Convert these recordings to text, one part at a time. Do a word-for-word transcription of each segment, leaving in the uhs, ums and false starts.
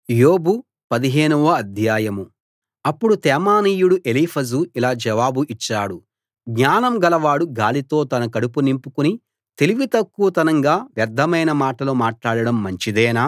యోబు పదిహేనవ అధ్యాయం. అప్పుడు తేమానీయుడు ఎలీఫజు ఇలా జవాబు ఇచ్చాడు: జ్ఞానం గలవాడు గాలితో తన కడుపు నింపుకుని తెలివి తక్కువతనంగా వ్యర్థమైన మాటలు మాట్లాడడం మంచిదేనా?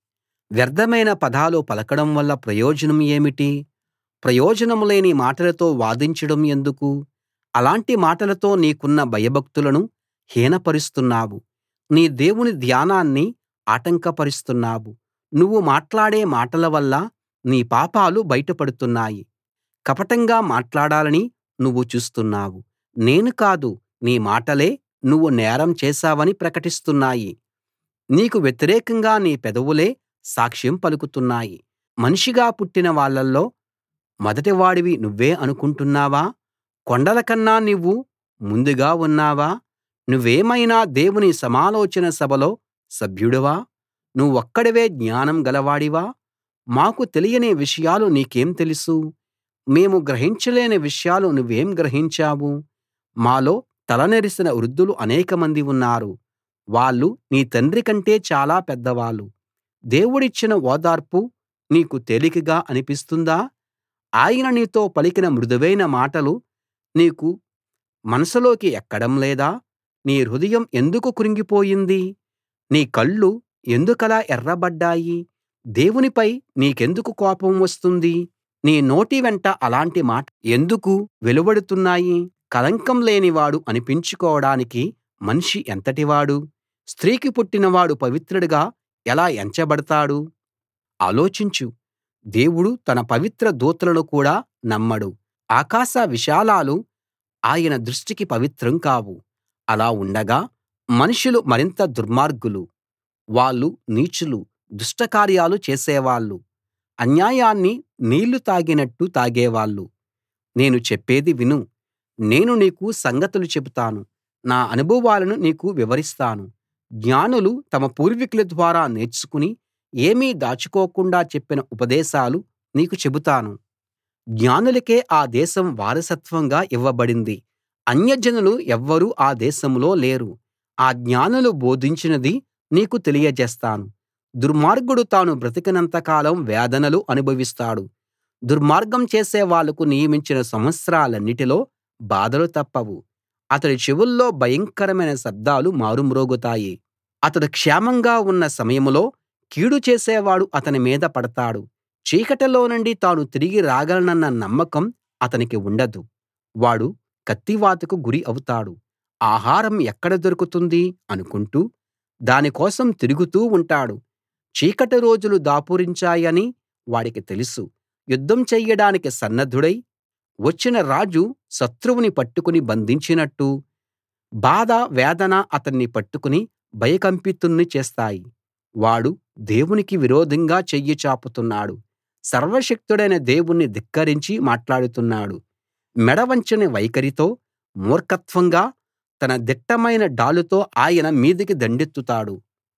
వ్యర్థమైన పదాలు పలకడం వల్ల ప్రయోజనం ఏమిటి? ప్రయోజనం లేని మాటలతో వాదించడం ఎందుకు? అలాంటి మాటలతో నీకున్న భయభక్తులను హీనపరుస్తున్నావు. నీ దేవుని ధ్యానాన్ని ఆటంకపరుస్తున్నావు. నువ్వు మాట్లాడే మాటల వల్ల నీ పాపాలు బయటపడుతున్నాయి. కపటంగా మాట్లాడాలని నువ్వు చూస్తున్నావు. నేను కాదు, నీ మాటలే నువ్వు నేరం చేశావని ప్రకటిస్తున్నాయి. నీకు వ్యతిరేకంగా నీ పెదవులే సాక్ష్యం పలుకుతున్నాయి. మనిషిగా పుట్టిన వాళ్ళలో మొదటివాడివి నువ్వే అనుకుంటున్నావా? కొండలకన్నా నువ్వు ముందుగా ఉన్నావా? నువ్వేమైనా దేవుని సమాలోచన సభలో సభ్యుడివా? నువ్వొక్కడివే జ్ఞానం గలవాడివా? మాకు తెలియని విషయాలు నీకేం తెలుసు? మేము గ్రహించలేని విషయాలు నువ్వేం గ్రహించావు? మాలో తలనెరిసిన వృద్ధులు అనేకమంది ఉన్నారు. వాళ్ళు నీ తండ్రి కంటే చాలా పెద్దవాళ్ళు. దేవుడిచ్చిన ఓదార్పు నీకు తేలికగా అనిపిస్తుందా? ఆయన నీతో పలికిన మృదువైన మాటలు నీకు మనసులోకి ఎక్కడం లేదా? నీ హృదయం ఎందుకు కృంగిపోయింది? నీ కళ్ళు ఎందుకలా ఎర్రబడ్డాయి? దేవునిపై నీకెందుకు కోపం వస్తుంది? నీ నోటి వెంట అలాంటి మాటలు ఎందుకు వెలువడుతున్నాయి? కళంకం లేనివాడు అనిపించుకోవడానికి మనిషి ఎంతటివాడు? స్త్రీకి పుట్టినవాడు పవిత్రుడుగా ఎలా ఎంచబడతాడు? ఆలోచించు. దేవుడు తన పవిత్ర దూతలను కూడా నమ్మడు. ఆకాశ విశాలాలు ఆయన దృష్టికి పవిత్రం కావు. అలా ఉండగా మనుషులు మరింత దుర్మార్గులు. వాళ్ళు నీచులు, దుష్టకార్యాలు చేసేవాళ్ళు, అన్యాయాన్ని నీళ్లు తాగినట్టు తాగేవాళ్ళు. నేను చెప్పేది విను. నేను నీకు సంగతులు చెబుతాను. నా అనుభవాలను నీకు వివరిస్తాను. జ్ఞానులు తమ పూర్వీకుల ద్వారా నేర్చుకుని ఏమీ దాచుకోకుండా చెప్పిన ఉపదేశాలు నీకు చెబుతాను. జ్ఞానులకే ఆ దేశం వారసత్వంగా ఇవ్వబడింది. అన్యజనులు ఎవ్వరూ ఆ దేశంలో లేరు. ఆ జ్ఞానులు బోధించినది నీకు తెలియజేస్తాను. దుర్మార్గుడు తాను బ్రతికినంత కాలం వేదనలు అనుభవిస్తాడు. దుర్మార్గం చేసే వాళ్లకు నియమించిన సంవత్సరాలన్నిటిలో బాధలు తప్పవు. అతడి చెవుల్లో భయంకరమైన శబ్దాలు మారుమ్రోగుతాయి. అతడు క్షేమంగా ఉన్న సమయంలో కీడు చేసేవాడు అతని మీద పడతాడు. చీకటిలో నుండి తాను తిరిగి రాగలనన్న నమ్మకం అతనికి ఉండదు. వాడు కత్తివాతకు గురి అవుతాడు. ఆహారం ఎక్కడ దొరుకుతుంది అనుకుంటూ దాని కోసం తిరుగుతూ ఉంటాడు. చీకటి రోజులు దాపురించాయని వాడికి తెలుసు. యుద్ధం చెయ్యడానికి సన్నద్ధుడై వచ్చిన రాజు శత్రువుని పట్టుకుని బంధించినట్టు బాధ, వేదన అతన్ని పట్టుకుని భయకంపితుణ్ణి చేస్తాయి. వాడు దేవునికి విరోధంగా చెయ్యి చాపుతున్నాడు. సర్వశక్తుడైన దేవుణ్ణి ధిక్కరించి మాట్లాడుతున్నాడు. మెడ వంచని వైఖరితో మూర్ఖత్వంగా తన దిట్టమైన డాలుతో ఆయన మీదికి దండెత్తుతాడు.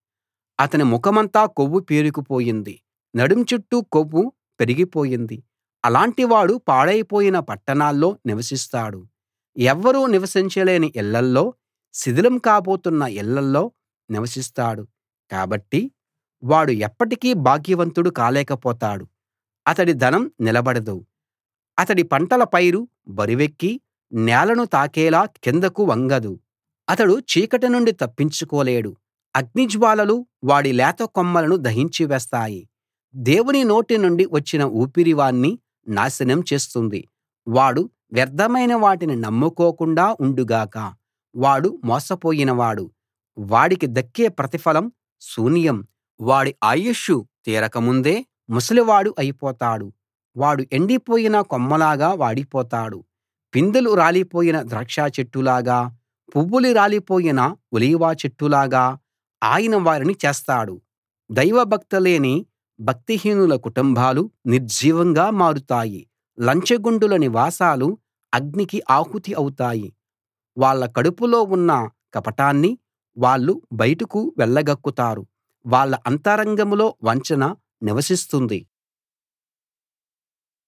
అతని ముఖమంతా కొవ్వు పేరుకుపోయింది. నడుం చుట్టూ కొవ్వు పెరిగిపోయింది. అలాంటివాడు పాడైపోయిన పట్టణాల్లో నివసిస్తాడు. ఎవ్వరూ నివసించలేని ఇళ్ళల్లో, శిథిలం కాబోతున్న ఇళ్ళల్లో నివసిస్తాడు. కాబట్టి వాడు ఎప్పటికీ భాగ్యవంతుడు కాలేకపోతాడు. అతడి ధనం నిలబడదు. అతడి పంటల పైరు బరువెక్కి నేలను తాకేలా కిందకు వంగదు. అతడు చీకటి నుండి తప్పించుకోలేడు. అగ్నిజ్వాలలు వాడి లేత కొమ్మలను దహించి వేస్తాయి. దేవుని నోటి నుండి వచ్చిన ఊపిరి వాణ్ణి నాశనం చేస్తుంది. వాడు వ్యర్థమైన వాటిని నమ్ముకోకుండా ఉండుగాక. వాడు మోసపోయినవాడు. వాడికి దక్కే ప్రతిఫలం శూన్యం. వాడి ఆయుష్షు తీరకముందే ముసలివాడు అయిపోతాడు. వాడు ఎండిపోయిన కొమ్మలాగా వాడిపోతాడు. పిందెలు రాలిపోయిన ద్రాక్ష చెట్టులాగా, పువ్వులు రాలిపోయిన ఒలీవ చెట్టులాగా ఆయన వారిని చేస్తాడు. దైవభక్తిలేని భక్తిహీనుల కుటుంబాలు నిర్జీవంగా మారుతాయి. లంచగొండుల నివాసాలు అగ్నికి ఆహుతి అవుతాయి. వాళ్ళ కడుపులో ఉన్న కపటాన్ని వాళ్ళు బయటకు వెళ్ళగక్కుతారు. వాళ్ళ అంతరంగంలో వంచన నివసిస్తుంది.